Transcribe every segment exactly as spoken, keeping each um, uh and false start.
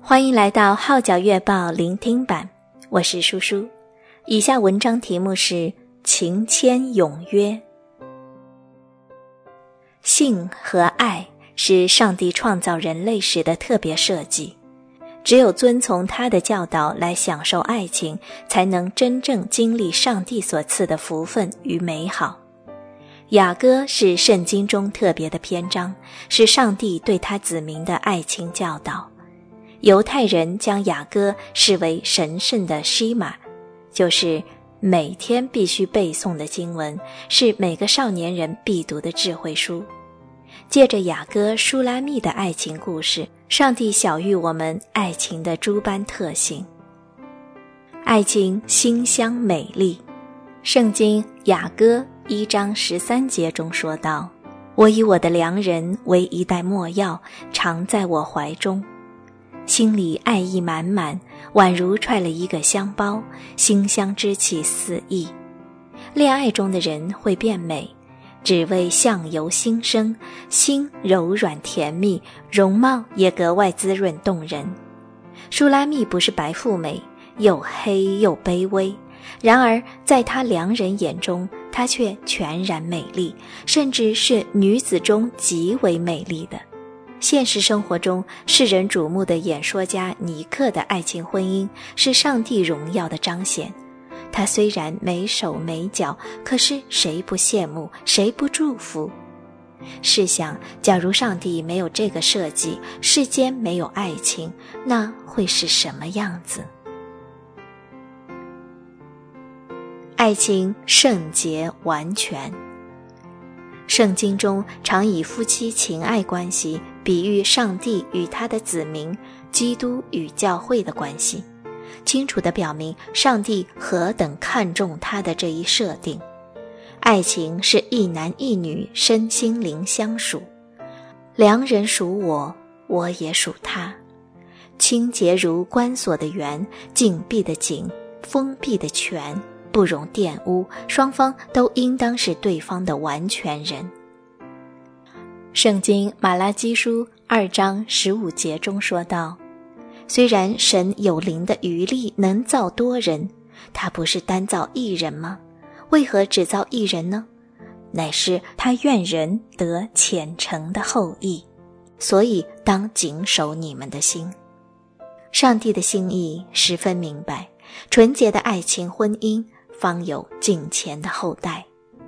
欢迎来到号角月报聆听版，我是舒舒。以下文章题目是情牵永约。性和爱是上帝创造人类时的特别设计，只有遵从他的教导来享受爱情，才能真正经历上帝所赐的福分与美好。雅歌是圣经中特别的篇章，是上帝对他子民的爱情教导。犹太人将雅歌视为神圣的西玛，就是每天必须背诵的经文，是每个少年人必读的智慧书。借着雅歌舒拉密的爱情故事，上帝晓谕我们爱情的诸般特性。爱情馨香美丽，圣经雅歌一章十三节中说道：我以我的良人为一袋没药，常在我怀中。心里爱意满满，宛如揣了一个香包，馨香之气四溢。恋爱中的人会变美，只为相由心生，心柔软甜蜜，容貌也格外滋润动人。舒拉密不是白富美，又黑又卑微，然而在她良人眼中，她却全然美丽，甚至是女子中极为美丽的。现实生活中，世人瞩目的演说家尼克的爱情婚姻是上帝荣耀的彰显。他虽然没手没脚，可是谁不羡慕，谁不祝福？试想，假如上帝没有这个设计，世间没有爱情，那会是什么样子？爱情圣洁完全。圣经中常以夫妻情爱关系比喻上帝与他的子民，基督与教会的关系，清楚地表明上帝何等看重他的这一设定。爱情是一男一女身心灵相属，良人属我，我也属他。清洁如关锁的园，紧闭的井，封闭的泉，不容玷污，双方都应当是对方的完全人。圣经马拉基书二章十五节中说道：虽然神有灵的余力能造多人，他不是单造一人吗？为何只造一人呢？乃是他愿人得虔诚的后裔，所以当谨守你们的心。上帝的心意十分明白，纯洁的爱情婚姻方有敬虔的后代。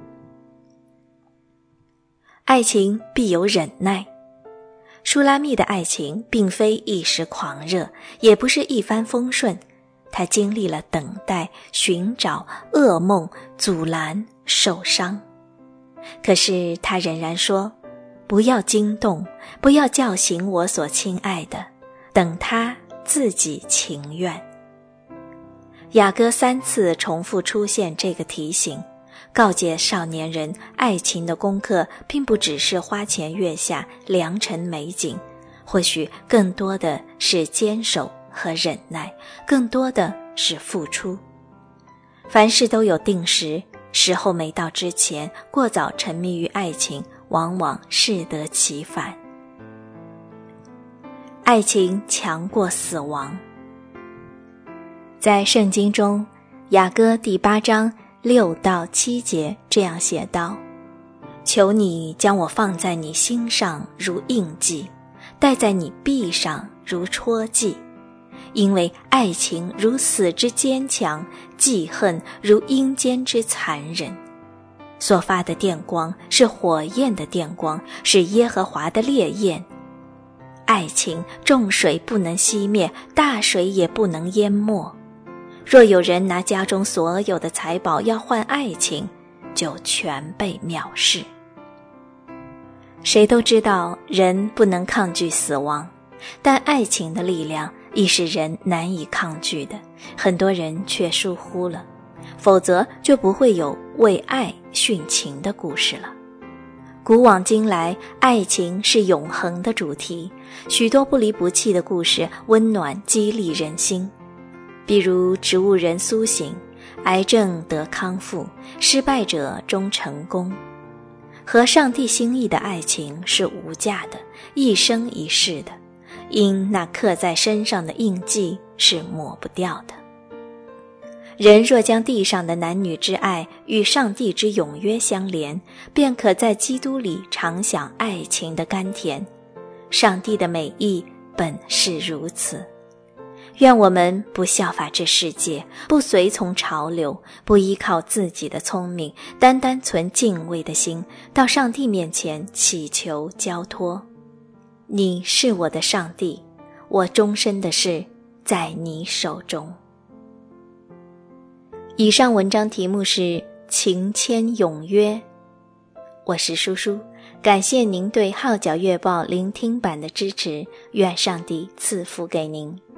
爱情必有忍耐。舒拉密的爱情并非一时狂热，也不是一帆风顺，她经历了等待、寻找、噩梦、阻拦、受伤。可是她仍然说：不要惊动，不要叫醒我所亲爱的，等他自己情愿。雅歌三次重复出现这个提醒，告诫少年人，爱情的功课并不只是花前月下、良辰美景，或许更多的是坚守和忍耐，更多的是付出。凡事都有定时，时候没到之前，过早沉迷于爱情，往往适得其反。爱情强过死亡。在圣经中，雅歌第八章六到七节这样写道：求你将我放在你心上如印记，戴在你臂上如戳记，因为爱情如死之坚强，记恨如阴间之残忍。所发的电光是火焰的电光，是耶和华的烈焰。爱情众水不能熄灭，大水也不能淹没。若有人拿家中所有的财宝要换爱情，就全被藐视。谁都知道人不能抗拒死亡，但爱情的力量亦是人难以抗拒的，很多人却疏忽了，否则就不会有为爱殉情的故事了。古往今来，爱情是永恒的主题，许多不离不弃的故事温暖激励人心。比如植物人苏醒，癌症得康复，失败者终成功。和上帝心意的爱情是无价的，一生一世的， 因那刻在身上的印记是抹不掉的。人若将地上的男女之爱与上帝之永约相连，便可在基督里尝享爱情的甘甜。上帝的美意本是如此。愿我们不效法这世界，不随从潮流，不依靠自己的聪明，单单存敬畏的心，到上帝面前祈求交托。你是我的上帝，我终身的事在你手中。以上文章题目是情牵永约。我是舒舒，感谢您对号角月报聆听版的支持，愿上帝赐福给您。